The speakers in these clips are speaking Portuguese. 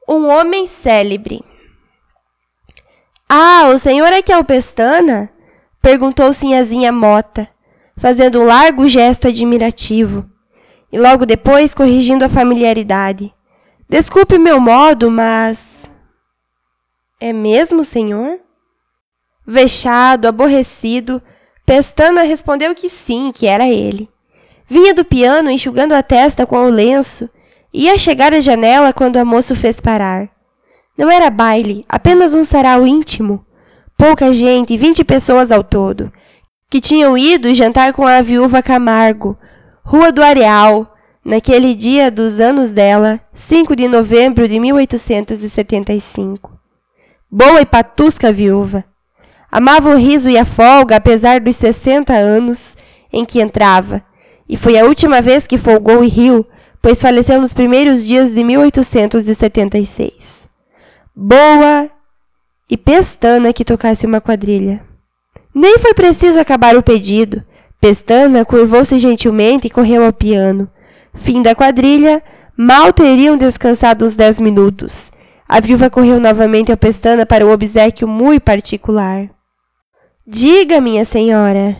Um homem célebre. Ah, o senhor é que é o Pestana? Perguntou Sinhazinha Mota, fazendo um largo gesto admirativo, e logo depois corrigindo a familiaridade. Desculpe o meu modo, mas... É mesmo, senhor? Vexado, aborrecido, Pestana respondeu que sim, que era ele. Vinha do piano enxugando a testa com o lenço e ia chegar à janela quando a moça o fez parar. Não era baile, apenas um sarau íntimo. Pouca gente, 20 pessoas ao todo, que tinham ido jantar com a viúva Camargo, Rua do Areal, naquele dia dos anos dela, 5 de novembro de 1875. Boa e patusca viúva. Amava o riso e a folga, apesar dos 60 anos em que entrava, e foi a última vez que folgou e riu, pois faleceu nos primeiros dias de 1876. Boa e Pestana que tocasse uma quadrilha. Nem foi preciso acabar o pedido. Pestana curvou-se gentilmente e correu ao piano. Fim da quadrilha, mal teriam descansado uns 10 minutos. A viúva correu novamente ao Pestana para um obséquio muito particular. Diga, minha senhora.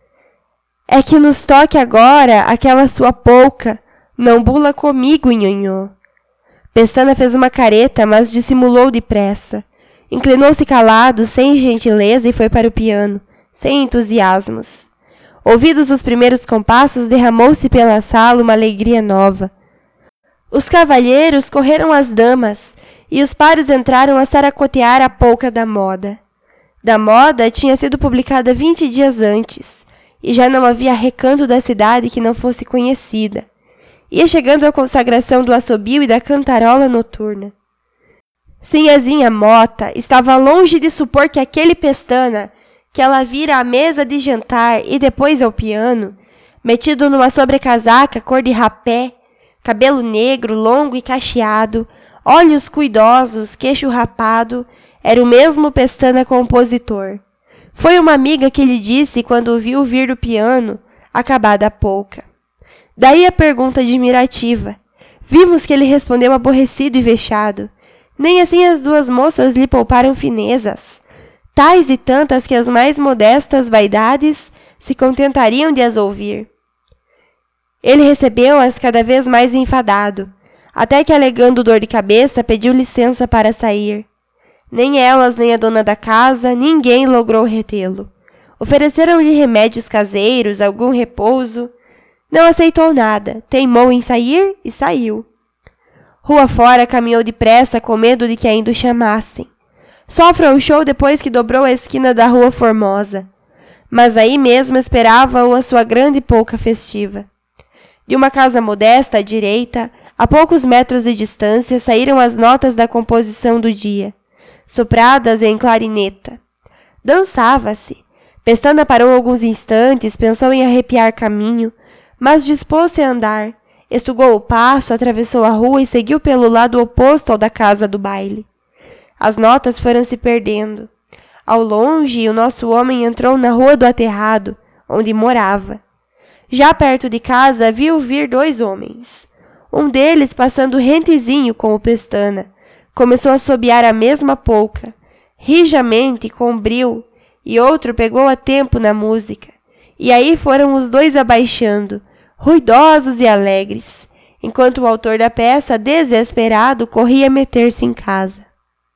É que nos toque agora aquela sua polca. Não bula comigo, nhonhô. Pestana fez uma careta, mas dissimulou depressa. Inclinou-se calado, sem gentileza, e foi para o piano, sem entusiasmos. Ouvidos os primeiros compassos, derramou-se pela sala uma alegria nova. Os cavalheiros correram às damas, e os pares entraram a saracotear a polca da moda. Da moda tinha sido publicada 20 dias antes, e já não havia recanto da cidade que não fosse conhecida. Ia chegando a consagração do assobio e da cantarola noturna. Sinhazinha Mota estava longe de supor que aquele Pestana, que ela vira à mesa de jantar e depois ao piano, metido numa sobrecasaca cor de rapé, cabelo negro, longo e cacheado, olhos cuidosos, queixo rapado, era o mesmo Pestana compositor. Foi uma amiga que lhe disse quando o viu vir do piano, acabada a polca. Daí a pergunta admirativa. Vimos que ele respondeu aborrecido e vexado. Nem assim as duas moças lhe pouparam finezas, tais e tantas que as mais modestas vaidades se contentariam de as ouvir. Ele recebeu-as cada vez mais enfadado, até que, alegando dor de cabeça, pediu licença para sair. Nem elas, nem a dona da casa, ninguém logrou retê-lo. Ofereceram-lhe remédios caseiros, algum repouso. Não aceitou nada, teimou em sair e saiu. Rua fora caminhou depressa com medo de que ainda o chamassem. Só afrouxou depois que dobrou a esquina da Rua Formosa. Mas aí mesmo esperava-o a sua grande polca festiva. De uma casa modesta à direita, a poucos metros de distância, saíram as notas da composição do dia, sopradas em clarineta. Dançava-se. Pestana parou alguns instantes, pensou em arrepiar caminho, mas dispôs-se a andar, estugou o passo, atravessou a rua e seguiu pelo lado oposto ao da casa do baile. As notas foram se perdendo. Ao longe, o nosso homem entrou na Rua do Aterrado, onde morava. Já perto de casa, viu vir 2 homens. Um deles, passando rentezinho com o Pestana, começou a assobiar a mesma polca, rijamente, com bril, e outro pegou a tempo na música. E aí foram os 2 abaixando, ruidosos e alegres, enquanto o autor da peça, desesperado, corria meter-se em casa.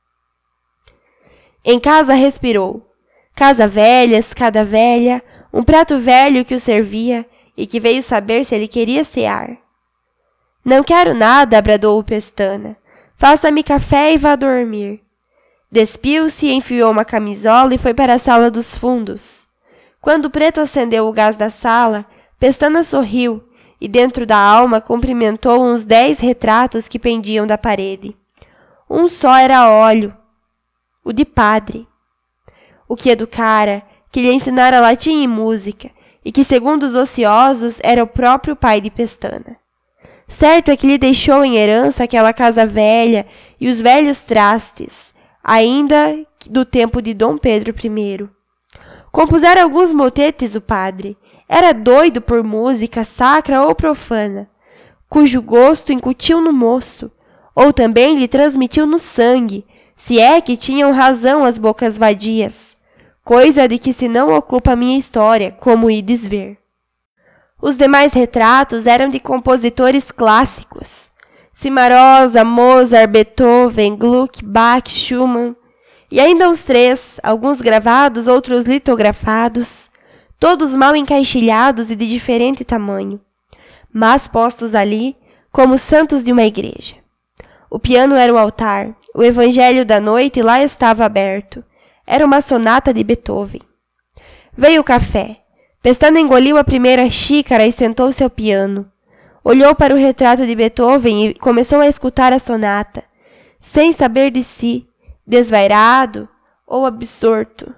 Em casa respirou. Casa velha, escada velha, um prato velho que o servia e que veio saber se ele queria cear. Não quero nada, bradou o Pestana. Faça-me café e vá dormir. Despiu-se, enfiou uma camisola e foi para a sala dos fundos. Quando o preto acendeu o gás da sala, Pestana sorriu e, dentro da alma, cumprimentou uns 10 retratos que pendiam da parede. Um só era óleo, o de padre. O que educara, que lhe ensinara latim e música, e que, segundo os ociosos, era o próprio pai de Pestana. Certo é que lhe deixou em herança aquela casa velha e os velhos trastes, ainda do tempo de Dom Pedro I. Compusera alguns motetes o padre. Era doido por música sacra ou profana, cujo gosto incutiu no moço, ou também lhe transmitiu no sangue, se é que tinham razão as bocas vadias, coisa de que se não ocupa minha história, como ides ver. Os demais retratos eram de compositores clássicos, Cimarosa, Mozart, Beethoven, Gluck, Bach, Schumann, e ainda uns 3, alguns gravados, outros litografados, todos mal encaixilhados e de diferente tamanho, mas postos ali como santos de uma igreja. O piano era o altar, o evangelho da noite lá estava aberto. Era uma sonata de Beethoven. Veio o café. Pestana engoliu a primeira xícara e sentou-se ao piano. Olhou para o retrato de Beethoven e começou a escutar a sonata, sem saber de si, desvairado ou absorto,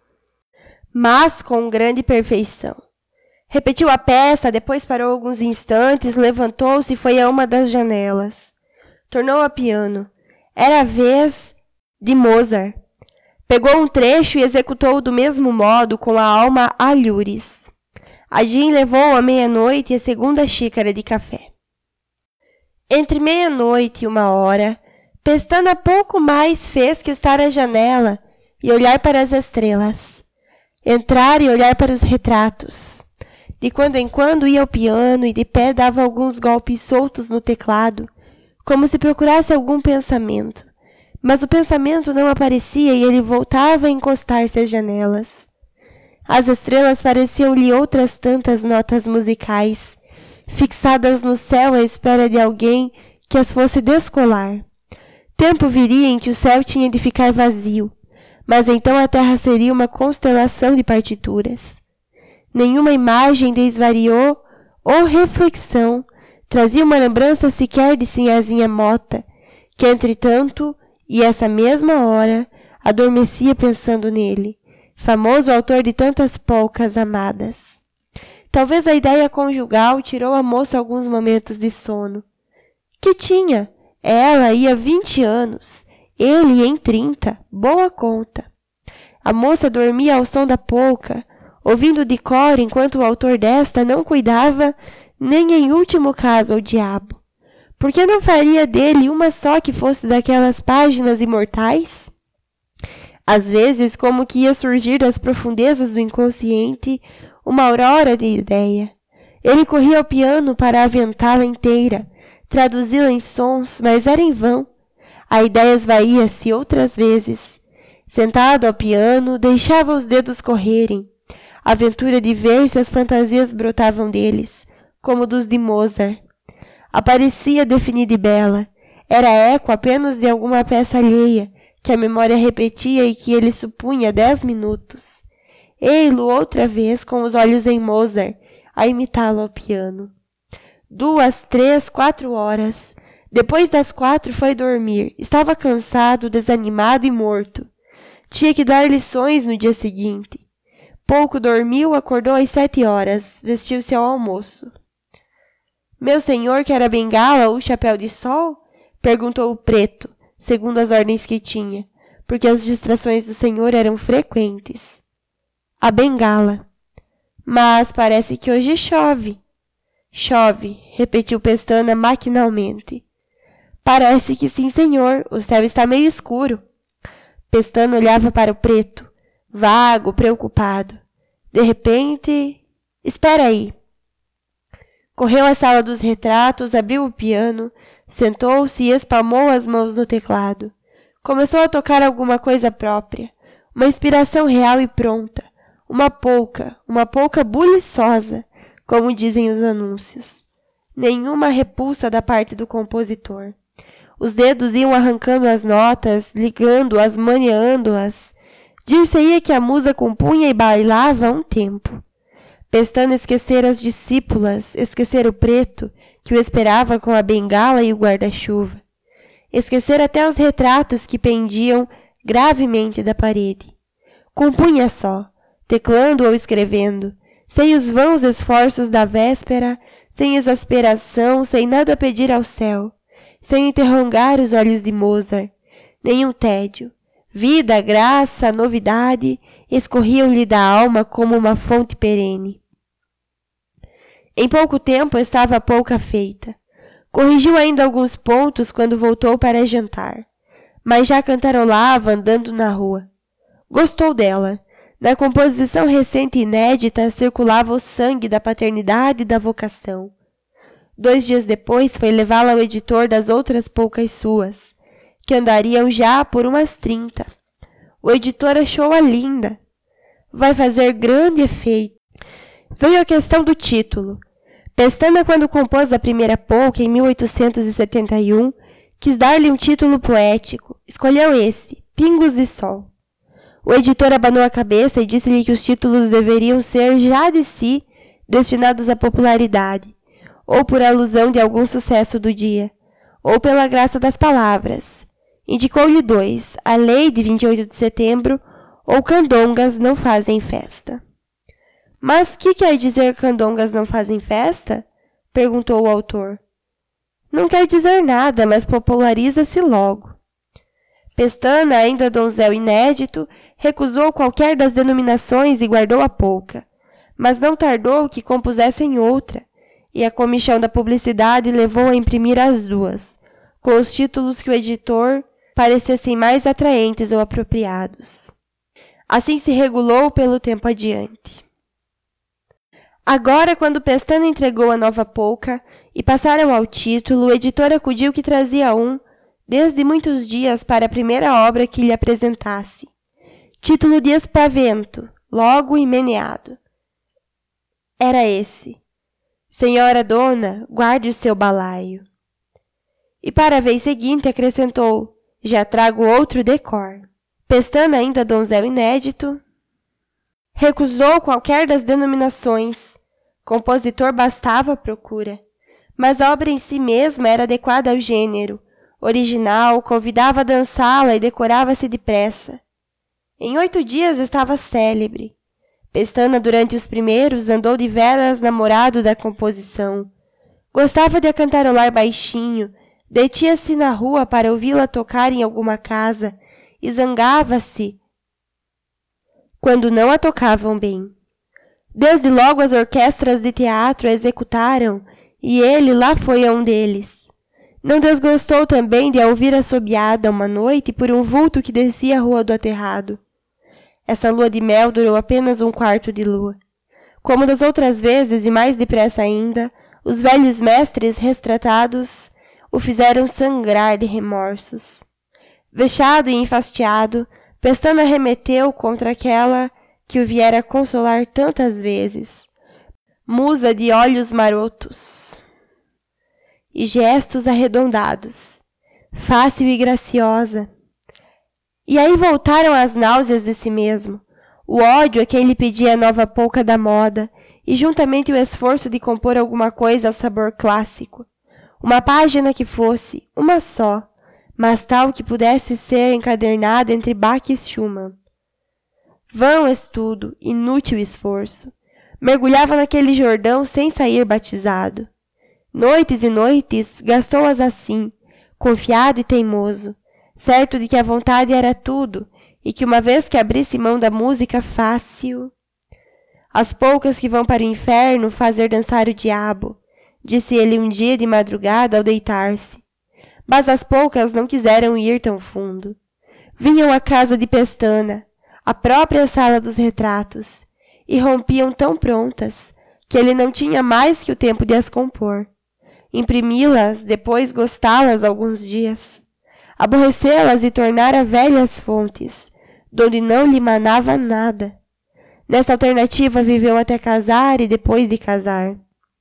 mas com grande perfeição. Repetiu a peça, depois parou alguns instantes, levantou-se e foi a uma das janelas. Tornou ao piano. Era a vez de Mozart. Pegou um trecho e executou-o do mesmo modo, com a alma alhures. A Jean levou à meia-noite a segunda xícara de café. Entre meia-noite e 1h, Pestana pouco mais fez que estar à janela e olhar para as estrelas. Entrar e olhar para os retratos. De quando em quando ia ao piano e de pé dava alguns golpes soltos no teclado, como se procurasse algum pensamento. Mas o pensamento não aparecia e ele voltava a encostar-se às janelas. As estrelas pareciam-lhe outras tantas notas musicais, fixadas no céu à espera de alguém que as fosse descolar. Tempo viria em que o céu tinha de ficar vazio, mas então a terra seria uma constelação de partituras. Nenhuma imagem desvariou ou reflexão trazia uma lembrança sequer de Sinhazinha Mota, que, entretanto, e essa mesma hora, adormecia pensando nele, famoso autor de tantas polcas amadas. Talvez a ideia conjugal tirou à moça alguns momentos de sono. Que tinha? Ela ia 20 anos, ele em 30, boa conta. A moça dormia ao som da polca, ouvindo de cor enquanto o autor desta não cuidava, nem em último caso ao diabo. Por que não faria dele uma só que fosse daquelas páginas imortais? Às vezes, como que ia surgir das profundezas do inconsciente uma aurora de ideia. Ele corria ao piano para aventá-la inteira, traduzi-la em sons, mas era em vão. A ideia esvaía-se outras vezes. Sentado ao piano, deixava os dedos correrem. A aventura de ver se as fantasias brotavam deles, como dos de Mozart. Aparecia definida e bela. Era eco apenas de alguma peça alheia, que a memória repetia e que ele supunha 10 minutos. Ei-lo outra vez com os olhos em Mozart, a imitá-lo ao piano. 2, 3, 4 horas. Depois das 4 foi dormir. Estava cansado, desanimado e morto. Tinha que dar lições no dia seguinte. Pouco dormiu, acordou às 7 horas, vestiu-se ao almoço. Meu senhor quer a bengala ou o chapéu de sol? Perguntou o preto, segundo as ordens que tinha, porque as distrações do senhor eram frequentes. A bengala. Mas parece que hoje chove. Chove, repetiu Pestana maquinalmente. Parece que sim, senhor. O céu está meio escuro. Pestana olhava para o preto, vago, preocupado. De repente... Espera aí. Correu à sala dos retratos, abriu o piano, sentou-se e espalmou as mãos no teclado. Começou a tocar alguma coisa própria, uma inspiração real e pronta, uma polca buliçosa, como dizem os anúncios. Nenhuma repulsa da parte do compositor. Os dedos iam arrancando as notas, ligando-as, maneando-as. Dir-se-ia que a musa compunha e bailava há um tempo. Pestana esquecera as discípulas, esquecera o preto, que o esperava com a bengala e o guarda-chuva. Esquecera até os retratos que pendiam gravemente da parede. Compunha só, teclando ou escrevendo, sem os vãos esforços da véspera, sem exasperação, sem nada pedir ao céu, sem interrogar os olhos de Mozart, nenhum tédio. Vida, graça, novidade escorriam-lhe da alma como uma fonte perene. Em pouco tempo estava a polca feita. Corrigiu ainda alguns pontos quando voltou para jantar, mas já cantarolava andando na rua. Gostou dela. Na composição recente e inédita circulava o sangue da paternidade e da vocação. 2 dias depois foi levá-la ao editor das outras poucas suas, que andariam já por umas 30. O editor achou-a linda. Vai fazer grande efeito. Veio a questão do título. Pestana, quando compôs a primeira polca, em 1871, quis dar-lhe um título poético. Escolheu esse, Pingos de Sol. O editor abanou a cabeça e disse-lhe que os títulos deveriam ser, já de si, destinados à popularidade, ou por alusão de algum sucesso do dia, ou pela graça das palavras. Indicou-lhe 2, A Lei de 28 de Setembro ou Candongas não fazem festa. Mas que quer dizer candongas não fazem festa? Perguntou o autor. Não quer dizer nada, mas populariza-se logo. Pestana, ainda donzel inédito, recusou qualquer das denominações e guardou a polca, mas não tardou que compusessem outra, e a comichão da publicidade levou a imprimir as 2, com os títulos que o editor parecessem mais atraentes ou apropriados. Assim se regulou pelo tempo adiante. Agora, quando Pestana entregou a nova polca e passaram ao título, o editor acudiu que trazia desde muitos dias, para a primeira obra que lhe apresentasse. Título de espavento, logo e meneado. Era esse. Senhora dona, guarde o seu balaio. E para a vez seguinte acrescentou, já trago outro decor. Pestana, ainda donzel inédito, recusou qualquer das denominações. Compositor bastava a procura, mas a obra em si mesma era adequada ao gênero, original, convidava a dançá-la e decorava-se depressa. Em 8 dias estava célebre. Pestana, durante os primeiros, andou de veras namorado da composição. Gostava de a cantarolar baixinho, detinha-se na rua para ouvi-la tocar em alguma casa e zangava-se quando não a tocavam bem. Desde logo as orquestras de teatro a executaram, e ele lá foi a um deles. Não desgostou também de a ouvir assobiada uma noite por um vulto que descia a rua do aterrado. Essa lua de mel durou apenas 1/4 de lua. Como das outras vezes, e mais depressa ainda, os velhos mestres retratados o fizeram sangrar de remorsos. Vexado e enfastiado, Pestana remeteu contra aquela que o viera consolar tantas vezes, musa de olhos marotos e gestos arredondados, fácil e graciosa. E aí voltaram as náuseas de si mesmo, o ódio a quem lhe pedia a nova polca da moda, e juntamente o esforço de compor alguma coisa ao sabor clássico. Uma página que fosse, uma só, mas tal que pudesse ser encadernada entre Bach e Schumann. Vão estudo, inútil esforço. Mergulhava naquele Jordão sem sair batizado. Noites e noites gastou-as assim, confiado e teimoso, certo de que a vontade era tudo, e que uma vez que abrisse mão da música fácil... As polcas que vão para o inferno fazer dançar o diabo, disse ele um dia de madrugada ao deitar-se. Mas as polcas não quiseram ir tão fundo. Vinham à casa de Pestana, a própria sala dos retratos, e rompiam tão prontas que ele não tinha mais que o tempo de as compor. Imprimi-las, depois gostá-las alguns dias, aborrecê-las e tornar a velhas fontes, donde não lhe manava nada. Nessa alternativa viveu até casar e depois de casar.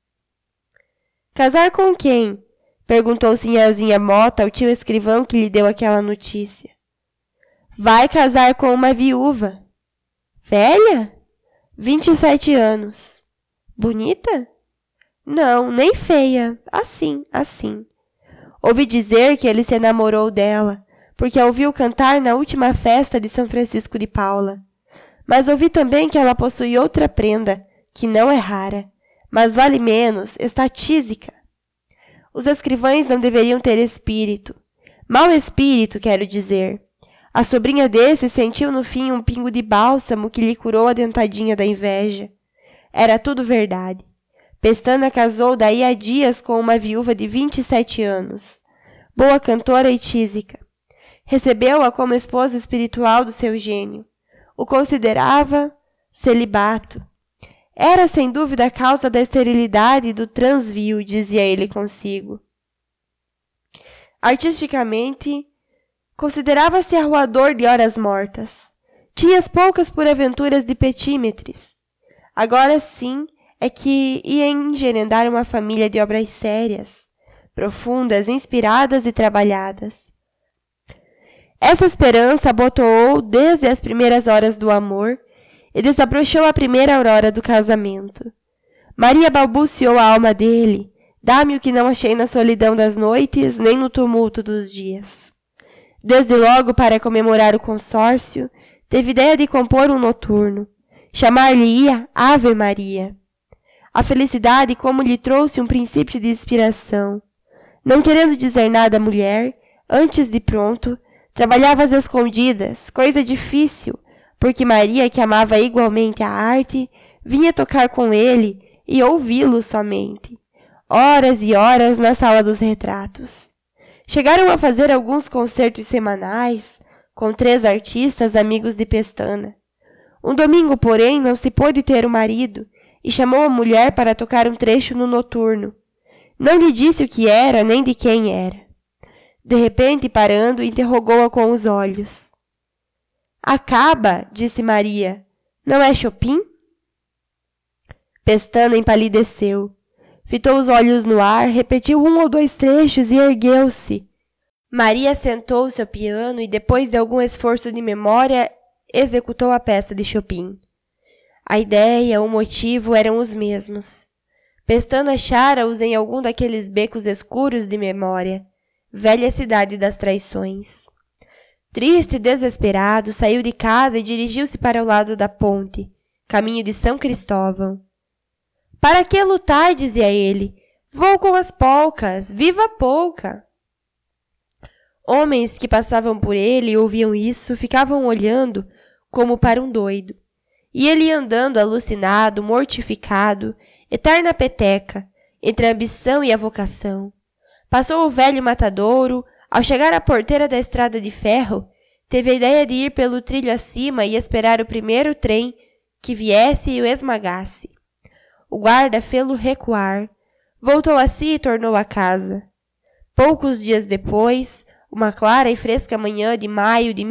Casar com quem? Perguntou Sinhazinha Mota ao tio escrivão que lhe deu aquela notícia. Vai casar com uma viúva. Velha? 27 anos. Bonita? Não, nem feia. Assim. Ouvi dizer que ele se enamorou dela, porque a ouviu cantar na última festa de São Francisco de Paula. Mas ouvi também que ela possui outra prenda, que não é rara, mas vale menos, está tísica. Os escrivães não deveriam ter espírito. Mau espírito, quero dizer. A sobrinha desse sentiu no fim um pingo de bálsamo que lhe curou a dentadinha da inveja. Era tudo verdade. Pestana casou daí a dias com uma viúva de 27 anos, boa cantora e tísica. Recebeu-a como esposa espiritual do seu gênio. O considerava celibato. Era, sem dúvida, a causa da esterilidade e do transvio, dizia ele consigo. Artisticamente, considerava-se arruador de horas mortas. Tinha as poucas por aventuras de petímetres. Agora sim é que ia engerendar uma família de obras sérias, profundas, inspiradas e trabalhadas. Essa esperança abotoou desde as primeiras horas do amor e desabrochou a primeira aurora do casamento. Maria balbuciou a alma dele: dá-me o que não achei na solidão das noites, nem no tumulto dos dias. Desde logo, para comemorar o consórcio, teve ideia de compor um noturno. Chamar-lhe-ia Ave Maria. A felicidade como lhe trouxe um princípio de inspiração. Não querendo dizer nada à mulher, antes de pronto, trabalhava às escondidas, coisa difícil, porque Maria, que amava igualmente a arte, vinha tocar com ele e ouvi-lo somente. Horas e horas na sala dos retratos. Chegaram a fazer alguns concertos semanais, com 3 artistas amigos de Pestana. Um domingo, porém, não se pôde ter o marido, e chamou a mulher para tocar um trecho no noturno. Não lhe disse o que era, nem de quem era. De repente, parando, interrogou-a com os olhos. Acaba, disse Maria. Não é Chopin? Pestana empalideceu. Fitou os olhos no ar, repetiu 1 ou 2 trechos e ergueu-se. Maria sentou-se ao piano e, depois de algum esforço de memória, executou a peça de Chopin. A ideia, o motivo eram os mesmos. Pestana achara-os em algum daqueles becos escuros de memória, velha cidade das traições. Triste e desesperado, saiu de casa e dirigiu-se para o lado da ponte, caminho de São Cristóvão. Para que lutar, dizia ele? Vou com as polcas, viva a polca! Homens que passavam por ele e ouviam isso ficavam olhando como para um doido. E ele ia andando alucinado, mortificado, eterna peteca, entre a ambição e a vocação. Passou o velho matadouro. Ao chegar à porteira da estrada de ferro, teve a ideia de ir pelo trilho acima e esperar o primeiro trem que viesse e o esmagasse. O guarda fê-lo recuar. Voltou a si e tornou a casa. Poucos dias depois, uma clara e fresca manhã de maio de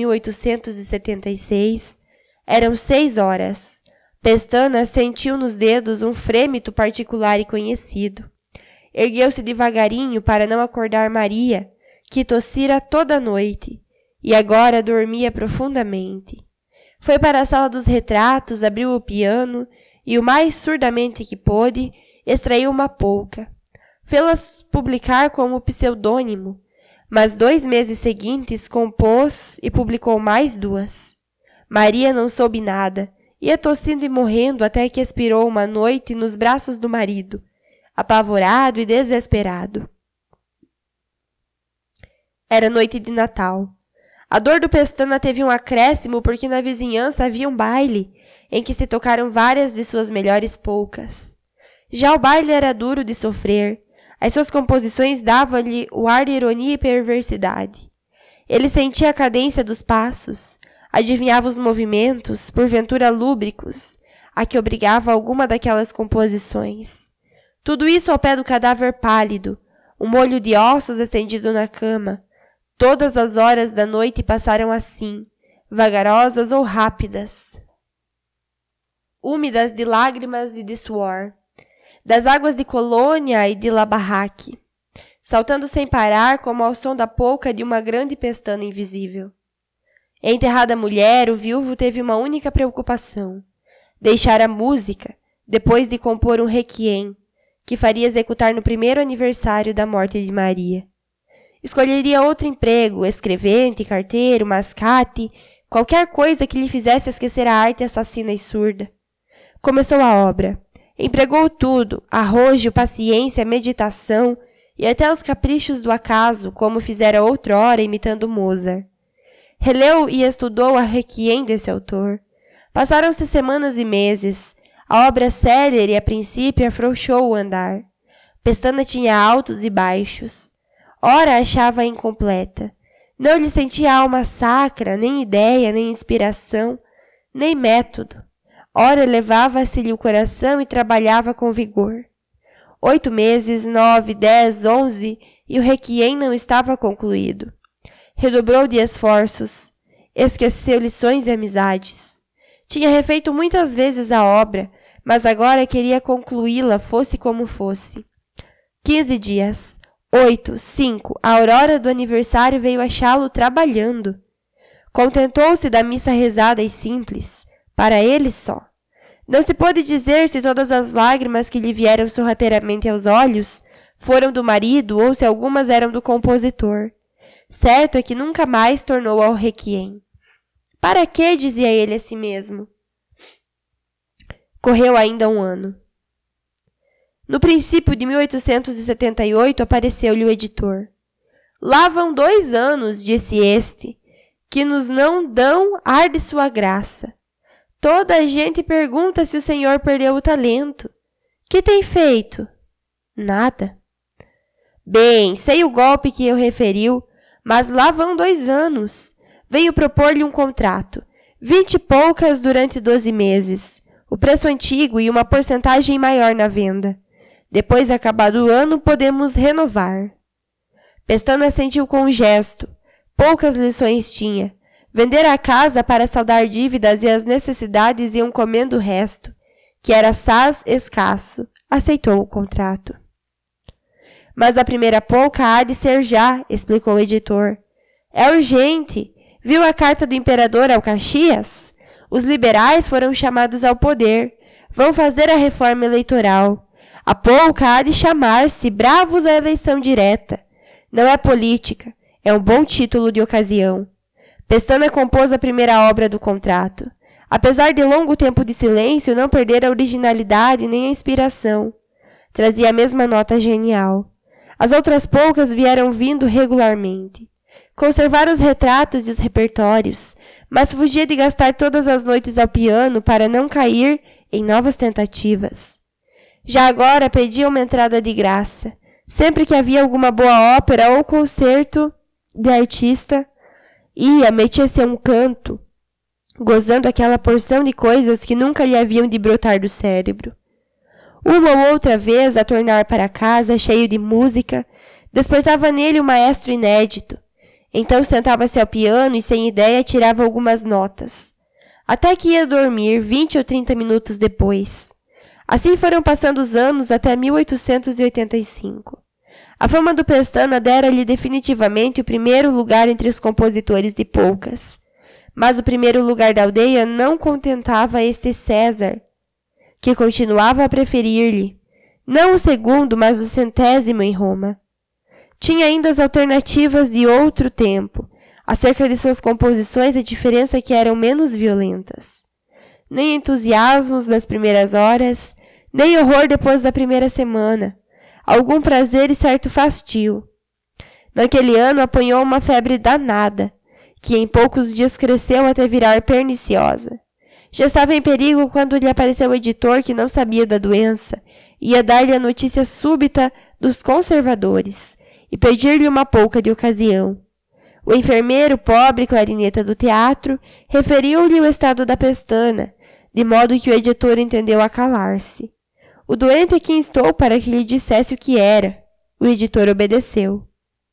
1876, eram 6 horas. Pestana sentiu nos dedos um frêmito particular e conhecido. Ergueu-se devagarinho para não acordar Maria, que tossira toda a noite, e agora dormia profundamente. Foi para a sala dos retratos, abriu o piano, e o mais surdamente que pôde, extraiu uma polca. Fê-la publicar como pseudônimo, mas 2 meses seguintes compôs e publicou mais 2. Maria não soube nada, ia tossindo e morrendo até que expirou uma noite nos braços do marido, apavorado e desesperado. Era noite de Natal. A dor do Pestana teve um acréscimo porque na vizinhança havia um baile em que se tocaram várias de suas melhores polcas. Já o baile era duro de sofrer. As suas composições davam-lhe o ar de ironia e perversidade. Ele sentia a cadência dos passos, adivinhava os movimentos, porventura lúbricos, a que obrigava alguma daquelas composições. Tudo isso ao pé do cadáver pálido, um molho de ossos estendido na cama. Todas as horas da noite passaram assim, vagarosas ou rápidas, úmidas de lágrimas e de suor, das águas de Colônia e de La Barraque, saltando sem parar como ao som da polca de uma grande pestana invisível. Enterrada a mulher, o viúvo teve uma única preocupação: deixar a música, depois de compor um requiem, que faria executar no primeiro aniversário da morte de Maria. Escolheria outro emprego, escrevente, carteiro, mascate, qualquer coisa que lhe fizesse esquecer a arte assassina e surda. Começou a obra. Empregou tudo, arrojo, paciência, meditação e até os caprichos do acaso, como fizera outrora imitando Mozart. Releu e estudou a requiem desse autor. Passaram-se semanas e meses. A obra célere, a princípio, afrouxou o andar. Pestana tinha altos e baixos. Ora achava-a incompleta. Não lhe sentia alma sacra, nem ideia, nem inspiração, nem método. Ora elevava-se-lhe o coração e trabalhava com vigor. 8 meses, 9, 10, 11, e o requiem não estava concluído. Redobrou de esforços. Esqueceu lições e amizades. Tinha refeito muitas vezes a obra, mas agora queria concluí-la, fosse como fosse. 15 dias. 8, 5, a aurora do aniversário veio achá-lo trabalhando. Contentou-se da missa rezada e simples, para ele só. Não se pôde dizer se todas as lágrimas que lhe vieram sorrateiramente aos olhos foram do marido ou se algumas eram do compositor. Certo é que nunca mais tornou ao requiem. Para que, dizia ele a si mesmo? Correu ainda 1 ano. No princípio de 1878 apareceu-lhe o editor. Lá vão 2 anos, disse este, que nos não dão ar de sua graça. Toda a gente pergunta se o senhor perdeu o talento. Que tem feito? Nada. Bem, sei o golpe que eu referiu, mas lá vão 2 anos. Venho propor-lhe um contrato. 20 e poucas durante 12 meses. O preço antigo e uma porcentagem maior na venda. Depois, acabado o ano, podemos renovar. Pestana sentiu com um gesto. Poucas lições tinha. Vendera a casa para saldar dívidas e as necessidades iam comendo o resto, que era assaz escasso. Aceitou o contrato. Mas a primeira polca há de ser já, explicou o editor. É urgente. Viu a carta do imperador ao Caxias? Os liberais foram chamados ao poder. Vão fazer a reforma eleitoral. A polca há de chamar-se Bravos à Eleição Direta. Não é política, é um bom título de ocasião. Pestana compôs a primeira obra do contrato. Apesar de longo tempo de silêncio, não perdera a originalidade nem a inspiração. Trazia a mesma nota genial. As outras polcas vieram vindo regularmente. Conservara os retratos e os repertórios, mas fugia de gastar todas as noites ao piano para não cair em novas tentativas. Já agora pedia uma entrada de graça. Sempre que havia alguma boa ópera ou concerto de artista, ia, metia-se a um canto, gozando aquela porção de coisas que nunca lhe haviam de brotar do cérebro. Uma ou outra vez, a tornar para casa, cheio de música, despertava nele um maestro inédito. Então sentava-se ao piano e, sem ideia, tirava algumas notas. Até que ia dormir 20 ou 30 minutos depois. Assim foram passando os anos até 1885. A fama do Pestana dera-lhe definitivamente o primeiro lugar entre os compositores de polcas. Mas o primeiro lugar da aldeia não contentava este César, que continuava a preferir-lhe, não o segundo, mas o 100º em Roma. Tinha ainda as alternativas de outro tempo. Acerca de suas composições, a diferença é que eram menos violentas. Nem entusiasmos nas primeiras horas, nem horror depois da primeira semana. Algum prazer e certo fastio. Naquele ano apanhou uma febre danada, que em poucos dias cresceu até virar perniciosa. Já estava em perigo quando lhe apareceu o editor que não sabia da doença, ia dar-lhe a notícia súbita dos conservadores e pedir-lhe uma polca de ocasião. O enfermeiro, pobre clarineta do teatro, referiu-lhe o estado da Pestana, de modo que o editor entendeu a calar-se. O doente é que instou para que lhe dissesse o que era. O editor obedeceu.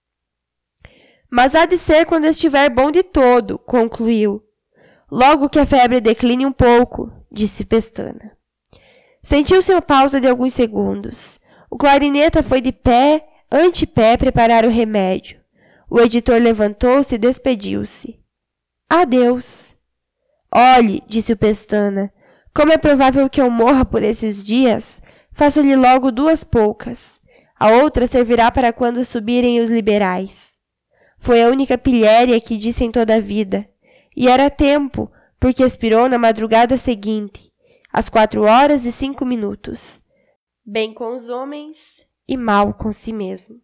Mas há de ser quando estiver bom de todo, concluiu. Logo que a febre decline um pouco, disse Pestana. Sentiu-se uma pausa de alguns segundos. O clarineta foi de pé, ante pé, preparar o remédio. O editor levantou-se e despediu-se. Adeus. Olhe, disse o Pestana, como é provável que eu morra por esses dias, faço-lhe logo 2 polcas. A outra servirá para quando subirem os liberais. Foi a única pilhéria que disse em toda a vida. E era tempo, porque expirou na madrugada seguinte, às 4h05. Bem com os homens e mal com si mesmo.